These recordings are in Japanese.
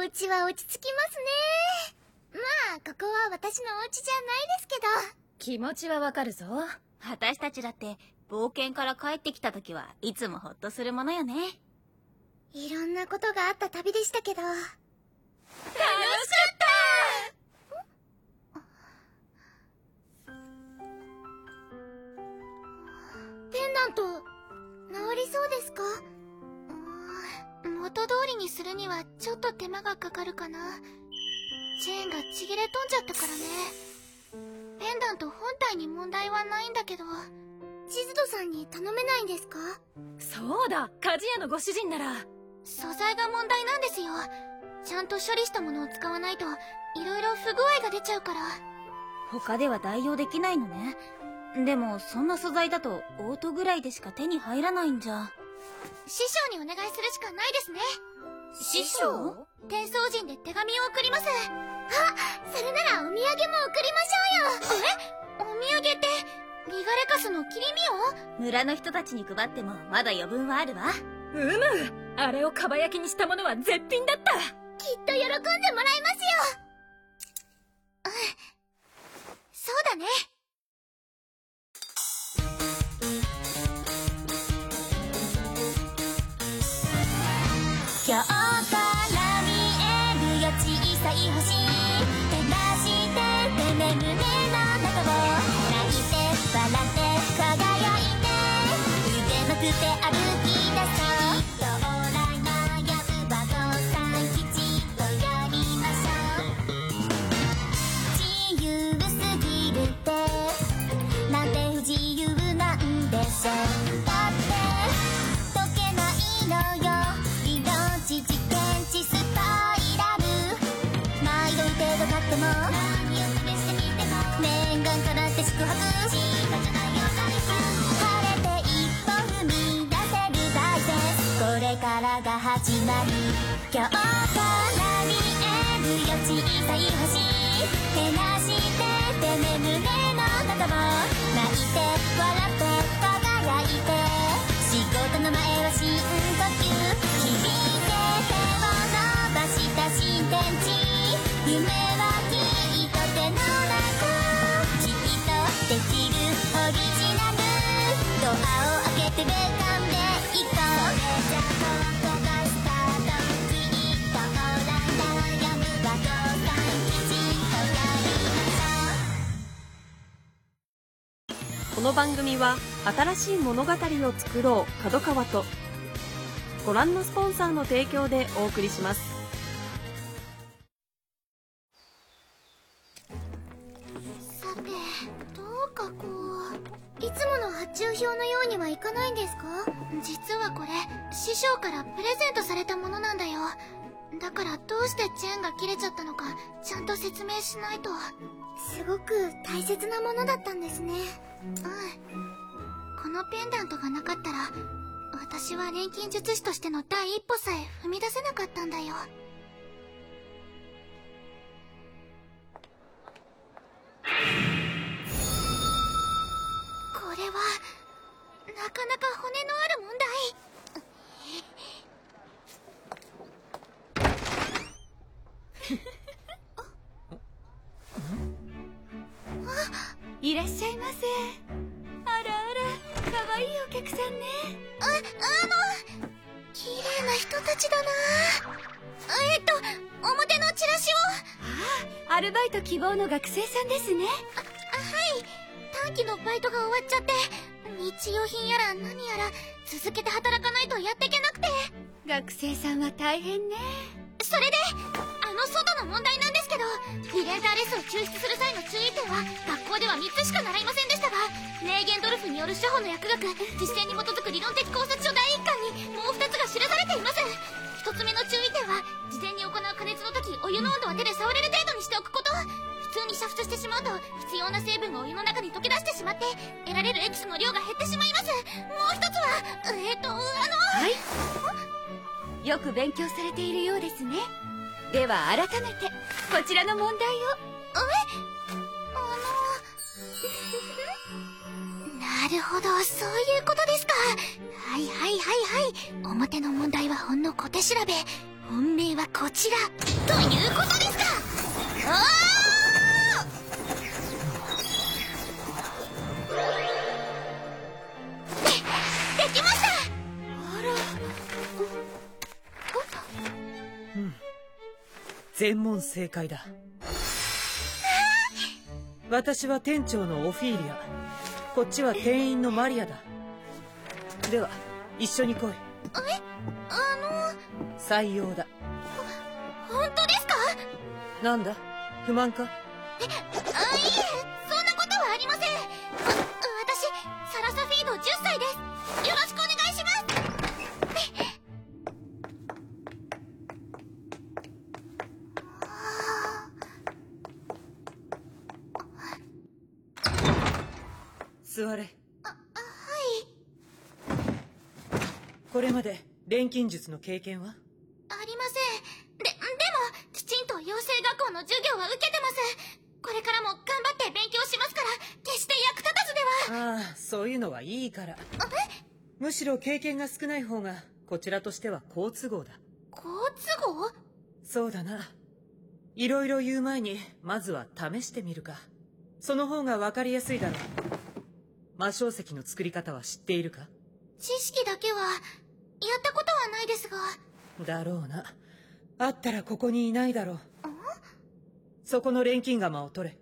家は落ち着きますね。まあここは私のお家じゃないですけど。 気持ちはわかるぞ。 私たちだって冒険から帰ってきた時はいつもホッとするものよね。 いろんなことがあった旅でしたけど。楽しかったペンダント治りそうですか？元通りにするにはちょっと手間がかかるかな。チェーンがちぎれ飛んじゃったからね。ペンダント本体に問題はないんだけど、チズドさんに頼めないんですか？ そうだ、鍛冶屋のご主人なら。 素材が問題なんですよ。ちゃんと処理したものを使わないといろいろ不具合が出ちゃうから。 他では代用できないのね。でもそんな素材だとオートぐらいでしか手に入らないんじゃ。 師匠にお願いするしかないですね。 師匠？ 転送陣で手紙を送ります。あ、それならお土産も送りましょうよ。お土産ってリガレカスの切り身を？ 村の人たちに配ってもまだ余分はあるわ。 あれをかば焼きにしたものは絶品だった。 きっと喜んでもらえますよ。そうだね。今日から見えるよ小さい星、照らしててね胸の中を泣いて笑って輝いて腕まくって歩き出そう。きっとオーライ悩むバトさんきちっとやりましょう。自由すぎるってなんて不自由なんでしょう。だって解けないのよ時検知スパイラル。毎度程度買っても何を試してみても念願かなって宿泊しがちなよライフ。晴れて一歩踏み出せる大切、これからが始まる。今日から見えるよ小さい星、照らしててね胸の中も泣いて笑って輝いて仕事の前は深呼吸。響いてした新天地、夢はきっと手の中、きっとできるオリジナル。ドアを開けてベカンで行こう。それじゃここがスタート、きっとオーライ悩むバトさんきちんとやりましょう。 この番組は新しい物語を作ろう角川とご覧のスポンサーの提供でお送りします。 さて、どうかこういつもの発注表のようにはいかないんですか？実はこれ師匠からプレゼントされたものなんだよ。だからどうしてチェーンが切れちゃったのかちゃんと説明しないと。すごく大切なものだったんですね。このペンダントがなかったら私は錬金術師としての第一歩さえ踏み出せなかったんだよ。これはなかなか骨のある問題。 いらっしゃいませ。あらあら、かわいいお客さんね。 綺麗な人たちだな。表のチラシを。 アルバイト希望の学生さんですね。 はい。短期のバイトが終わっちゃって日用品やら何やら続けて働かないとやっていけなくて。 学生さんは大変ね。 それで外の問題なんですけど、イレーザーレスを抽出する際の注意点は学校では3つしか習いませんでしたが、ネーゲンドルフによる処方の薬学実践に基づく理論的考察書第1巻にもう2つが記されています。1つ目の注意点は事前に行う加熱の時お湯の温度は手で触れる程度にしておくこと。普通に煮沸してしまうと必要な成分がお湯の中に溶け出してしまって得られるエキスの量が減ってしまいます。もう1つははい、よく勉強されているようですね。では改めてこちらの問題を。 なるほど、そういうことですか。ははいはいはいはい。表の問題はほんの小手調べ。本命はこちらということですか。できました。あら。 全問正解だ。私は店長のオフィーリア、こっちは店員のマリアだ。では一緒に来い。採用だ。 本当ですか？ なんだ、不満か？ いえ、そんなことはありません。私サラサフィード10歳です。よろしくお願いします。 座れ。 はい。 これまで錬金術の経験は？ ありません。でもきちんと養成学校の授業は受けてます。これからも頑張って勉強しますから、決して役立たずでは。 ああ、そういうのはいいから。むしろ経験が少ない方がこちらとしては好都合だ。 好都合？ そうだな。いろいろ言う前にまずは試してみるか。その方が分かりやすいだろう。魔晶石の作り方は知っているか？ 知識だけはやったことはないですが。 だろうな。あったらここにいないだろう。そこの錬金釜を取れ。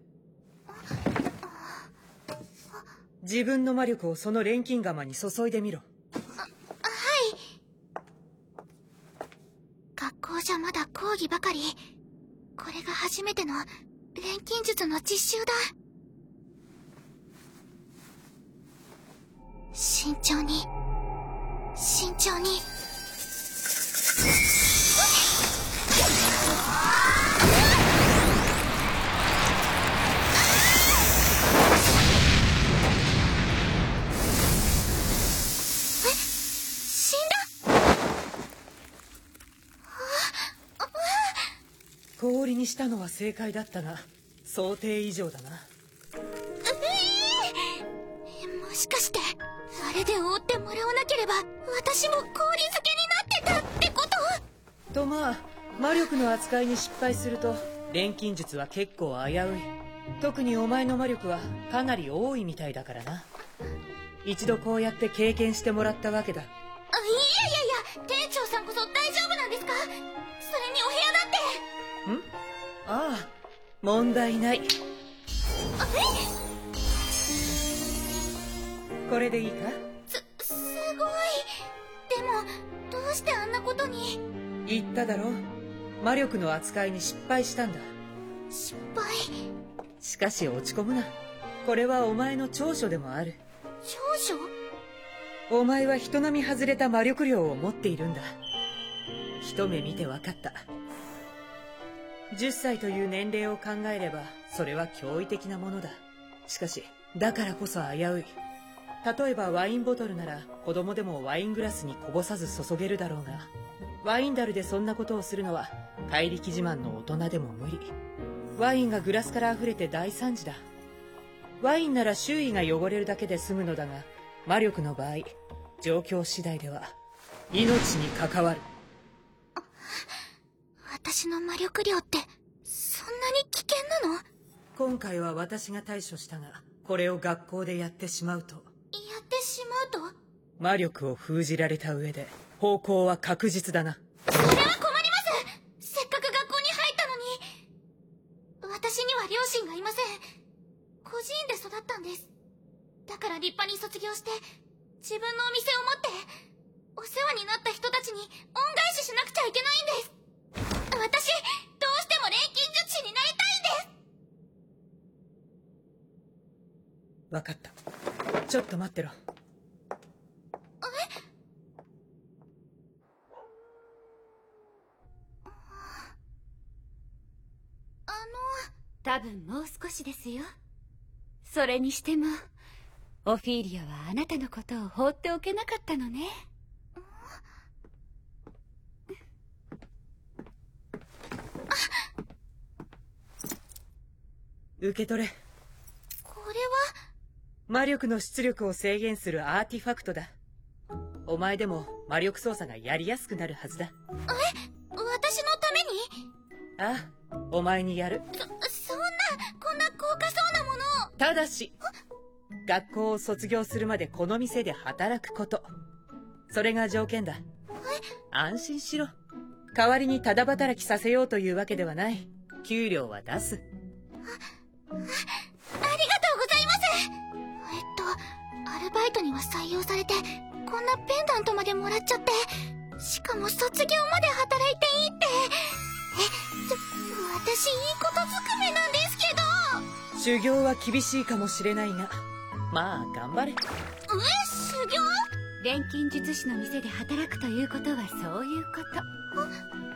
自分の魔力をその錬金釜に注いでみろ。 はい。学校じゃまだ講義ばかり。これが初めての錬金術の実習だ。慎重に慎重に。死んだ。 氷にしたのは正解だったが、想定以上だな。 もしかしてあれで覆ってもらわなければ私も氷漬けになってたってこと？ とまあ、魔力の扱いに失敗すると錬金術は結構危うい。特にお前の魔力はかなり多いみたいだからな。一度こうやって経験してもらったわけだ。 いや店長さんこそ大丈夫なんですか？それにお部屋だって。 ああ、問題ない。これでいいか？ すごい。でもどうしてあんなことに。 言っただろう。魔力の扱いに失敗したんだ。 失敗？ しかし落ち込むな。これはお前の長所でもある。 長所？ お前は人並み外れた魔力量を持っているんだ。一目見て分かった。10歳という年齢を考えればそれは驚異的なものだ。しかしだからこそ危うい。例えばワインボトルなら子供でもワイングラスにこぼさず注げるだろうが、ワインダルでそんなことをするのは怪力自慢の大人でも無理。ワインがグラスから溢れて大惨事だ。ワインなら周囲が汚れるだけで済むのだが、魔力の場合状況次第では命に関わる。 私の魔力量ってそんなに危険なの？ 今回は私が対処したが、これを学校でやってしまうと。 やってしまうと？ 魔力を封じられた上で方向は確実だな。 それは困ります。せっかく学校に入ったのに。私には両親がいません。孤児院で育ったんです。だから立派に卒業して自分のお店を持ってお世話になった人たちに恩返ししなくちゃいけないんです。私どうしても錬金術師になりたいんです。 分かった。ちょっと待ってろ。 多分もう少しですよ。それにしてもオフィーリアはあなたのことを放っておけなかったのね。 受け取れ。 これは魔力の出力を制限するアーティファクトだ。 お前でも魔力操作がやりやすくなるはずだ。 私のために？ ああ、お前にやる。 そんな、こんな高価そうなものを。 ただし、学校を卒業するまでこの店で働くこと。それが条件だ。安心しろ。代わりにただ働きさせようというわけではない。給料は出す。 ありがとうございます。アルバイトには採用されて、こんなペンダントまでもらっちゃって、しかも卒業まで働いていいって。私いいことずくめなんですけど。 修行は厳しいかもしれないが、まあ頑張れ。 修行？ 錬金術師の店で働くということはそういうこと。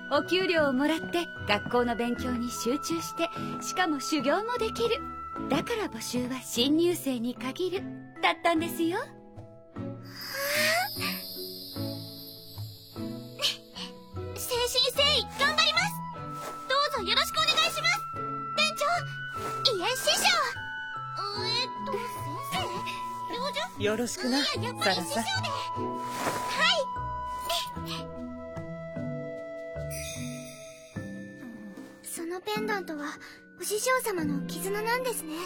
お給料をもらって学校の勉強に集中して、しかも修行もできる。だから募集は新入生に限るだったんですよ。 誠心誠意頑張ります。どうぞよろしくお願いします。店長、いえ師匠。先生、領女？ よろしくな、 やっぱり師匠で。 サラさ。 そのペンダントはお師匠様の絆なんですね。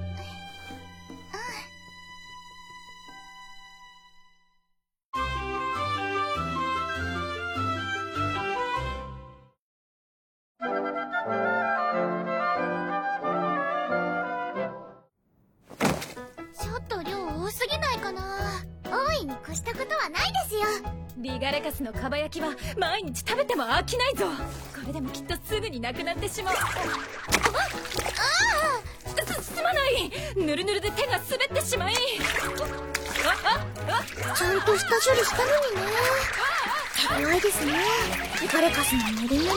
ちょっと量多すぎないかな。大いに越したことはないですよ。 リガレカスのかば焼きは毎日食べても飽きないぞ。これでもきっとすぐになくなってしまう。すまない。ぬるぬるで手が滑ってしまい。 ちゃんと下処理したのにね。怖いですね、リガレカスのぬるぬる。では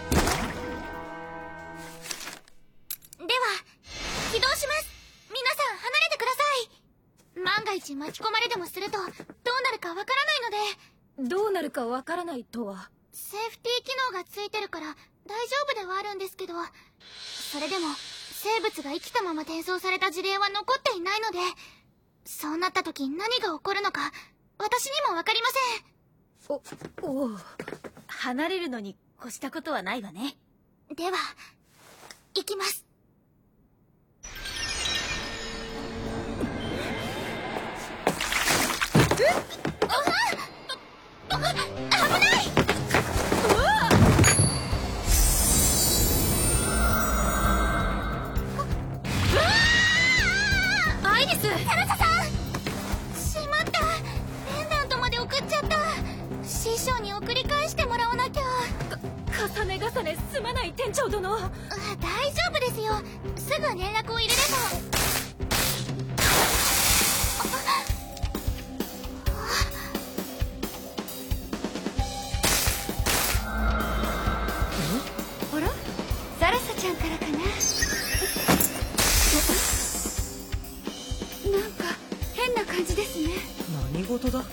起動します。皆さん離れてください。万が一巻き込まれでもするとどうなるかわからないので。 どうなるかわからないとは？ セーフティー機能がついてるから大丈夫ではあるんですけど、それでも生物が生きたまま転送された事例は残っていないので、そうなった時何が起こるのか私にもわかりません。 おう。 離れるのに越したことはないわね。 では行きます。 アイリス！ サラサさん！しまった。ペンダントまで送っちゃった。師匠に送り返してもらわなきゃ。 重ね重ねすまない店長殿。 大丈夫ですよ。すぐ連絡を入れれば。 あら？サラサちゃんからかな。なんか変な感じですね。 何事だ？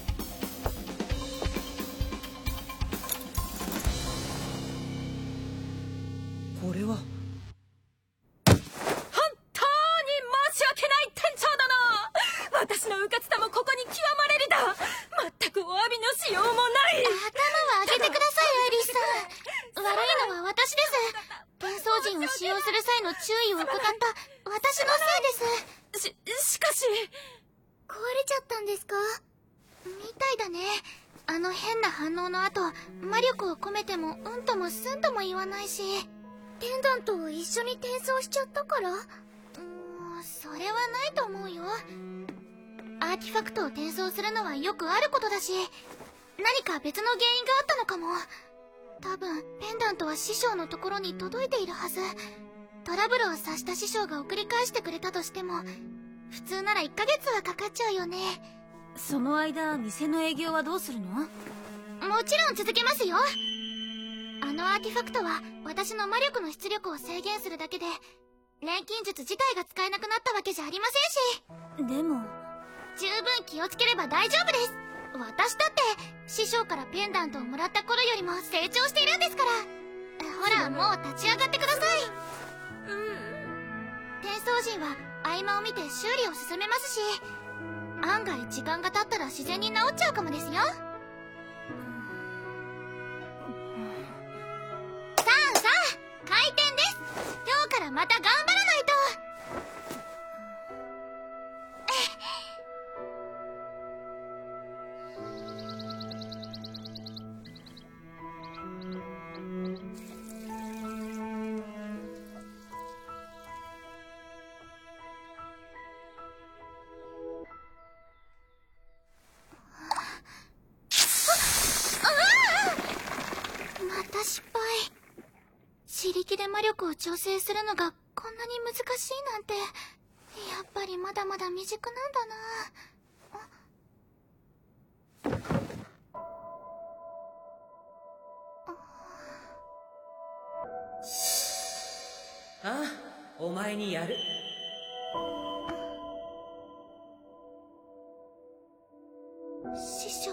これは本当に申し訳ない店長殿。私のうかつさもここに極まれりだ。全くお詫びのしようもない。 頭を上げてください、アイリスさん。悪いのは私です。転送陣を使用する際の注意を怠った私のせいです。 しかし壊れちゃったんですか？みたいだね。あの変な反応の後、魔力を込めてもうんともすんとも言わないし、ペンダントを一緒に転送しちゃったから？それはないと思うよ。アーティファクトを転送するのはよくあることだし、何か別の原因があったのかも。多分ペンダントは師匠のところに届いているはず。トラブルを察した師匠が送り返してくれたとしても、普通なら1ヶ月はかかっちゃうよね。 その間店の営業はどうするの？ もちろん続けますよ。あのアーティファクトは私の魔力の出力を制限するだけで、錬金術自体が使えなくなったわけじゃありませんし。 でも十分気をつければ大丈夫です。私だって師匠からペンダントをもらった頃よりも成長しているんですから。ほら、もう立ち上がってください。転送陣は合間を見て修理を進めますし、案外時間が経ったら自然に治っちゃうかもですよ。 また頑張らないと。また失敗。自力で魔力を調整するのがこんなに難しいなんて、やっぱりまだまだ未熟なんだな。 ああ、お前にやる。 師匠。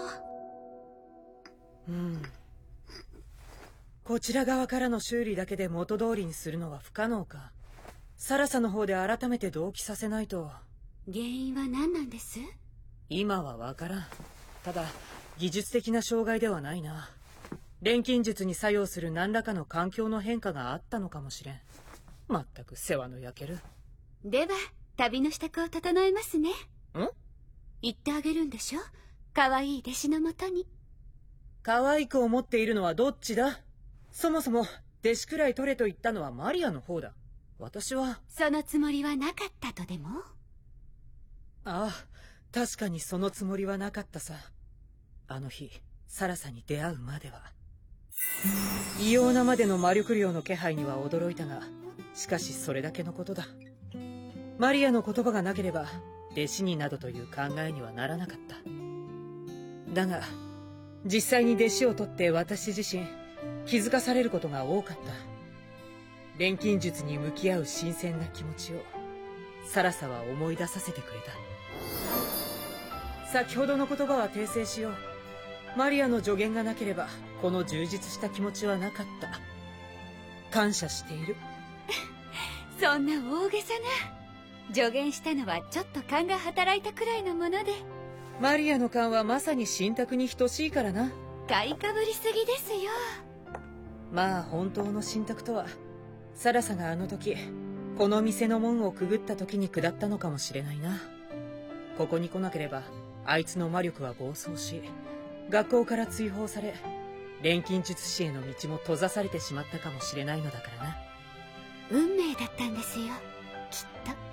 こちら側からの修理だけで元通りにするのは不可能か。サラサの方で改めて同期させないと。 原因は何なんです？ 今はわからん。ただ技術的な障害ではないな。錬金術に作用する何らかの環境の変化があったのかもしれん。まったく世話の焼ける。 では旅の支度を整えますね。言ってあげるんでしょ、可愛い弟子のもとに。 可愛く思っているのはどっちだ？そもそも弟子くらい取れと言ったのはマリアの方だ。私はそのつもりはなかったとでも？ ああ、確かにそのつもりはなかったさ。あの日サラサに出会うまでは。異様なまでの魔力量の気配には驚いたが、しかしそれだけのことだ。マリアの言葉がなければ弟子になどという考えにはならなかった。だが実際に弟子を取って私自身気づかされることが多かった。錬金術に向き合う新鮮な気持ちをサラサは思い出させてくれた。先ほどの言葉は訂正しよう。マリアの助言がなければこの充実した気持ちはなかった。感謝している。 そんな大げさな。助言したのはちょっと勘が働いたくらいのもので。 マリアの勘はまさに信託に等しいからな。 買いかぶりすぎですよ。 まあ本当の信託とはサラサがあの時この店の門をくぐった時に下ったのかもしれないな。ここに来なければあいつの魔力は暴走し、学校から追放され、錬金術師への道も閉ざされてしまったかもしれないのだからな。 運命だったんですよ、きっと。はい、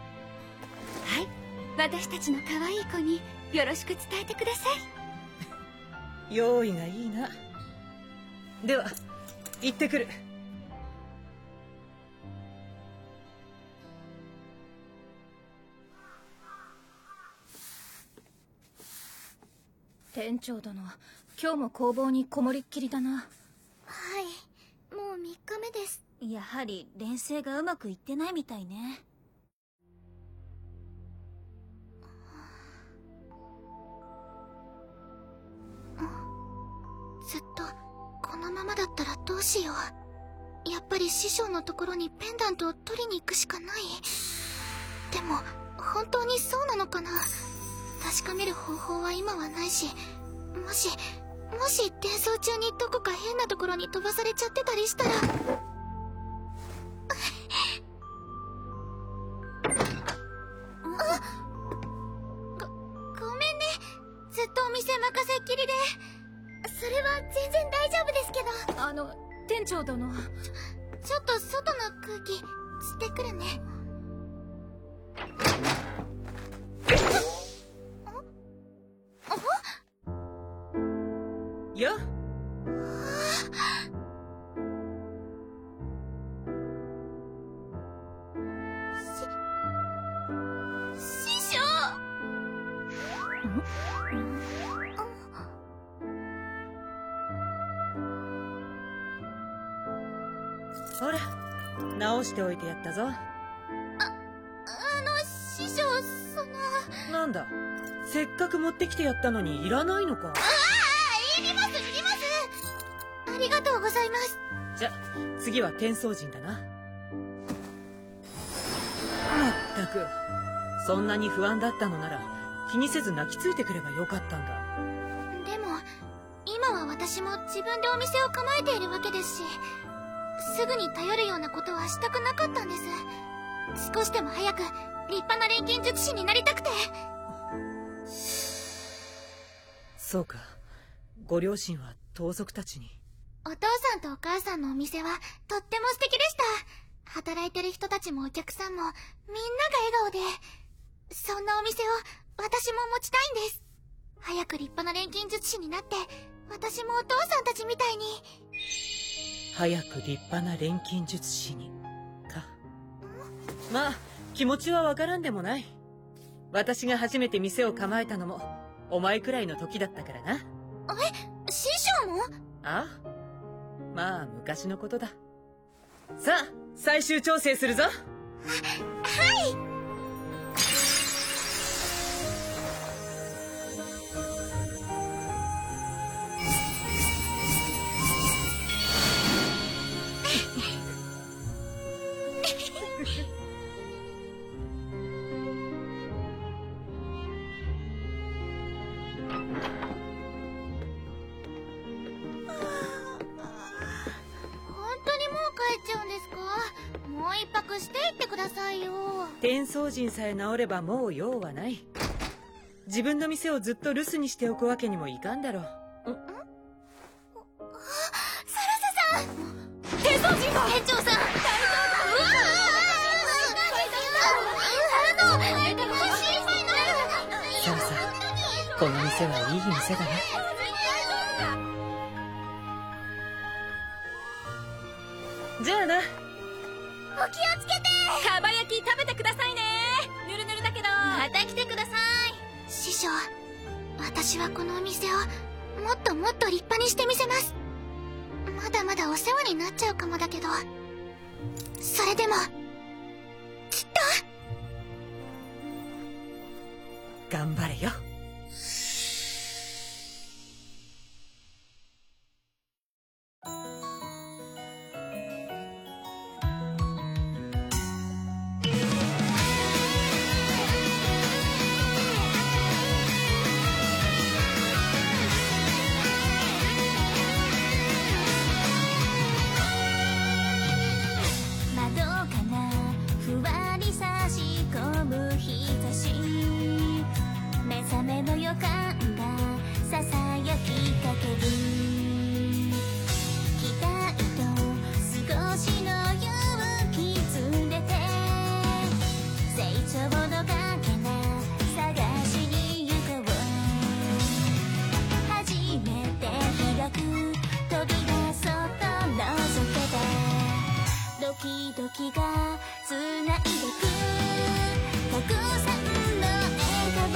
私たちの可愛い子によろしく伝えてください。用意がいいな。では行ってくる。 店長殿、今日も工房にこもりっきりだな。 はい、もう3日目です。 やはり錬成がうまくいってないみたいね。 ずっとこのままだったらどうしよう。やっぱり師匠のところにペンダントを取りに行くしかない。でも本当にそうなのかな。確かめる方法は今はないし、もし転送中にどこか変なところに飛ばされちゃってたりしたら。ごめんね、ずっとお店任せっきりで。それは全然大丈夫ですけど。 店長殿、 ちょっと外の空気吸ってくるね。 やっ、 師匠。 ほら直しておいてやったぞ。 師匠、 なんだ、せっかく持ってきてやったのにいらないのか。 いります。ありがとうございます。 じゃ次は転送陣だな。まったく、そんなに不安だったのなら気にせず泣きついてくればよかったんだ。 でも今は私も自分でお店を構えているわけですし、 すぐに頼るようなことはしたくなかったんです。少しでも早く立派な錬金術師になりたくて。 そうか、ご両親は盗賊たちに。 お父さんとお母さんのお店はとっても素敵でした。働いてる人たちもお客さんもみんなが笑顔で、そんなお店を私も持ちたいんです。早く立派な錬金術師になって、私もお父さんたちみたいに。 早く立派な錬金術師にか。まあ気持ちはわからんでもない。私が初めて店を構えたのもお前くらいの時だったからな。 師匠も？ ああ、まあ昔のことだ。さあ最終調整するぞ。はい。 していってくださいよ。 天宗人さえ治ればもう用はない。自分の店をずっと留守にしておくわけにもいかんだろう。 サラサさん、 天宗人が。 店長さん、 サラさん、この店はいい店だね。じゃあな。 お気をつけて。 かば焼き食べてくださいね。ぬるぬるだけどまた来てください。師匠、私はこのお店をもっともっと立派にしてみせます。まだまだお世話になっちゃうかもだけど、それでもきっと頑張れよ。 時がつないでくたくさんの笑顔、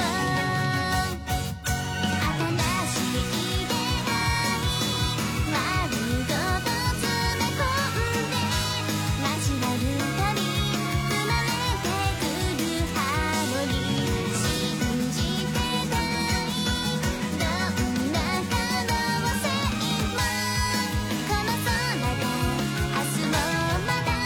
新しい出会い丸ごと詰め込んで、ナチュラル旅生まれてくるハーモニー、信じてたいどんな可能性も、この空が明日もまた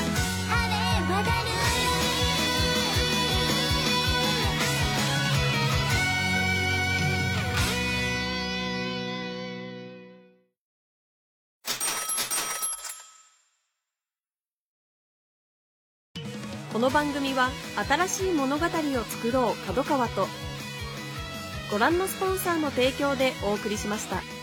この番組は新しい物語を作ろう角川とご覧のスポンサーの提供でお送りしました。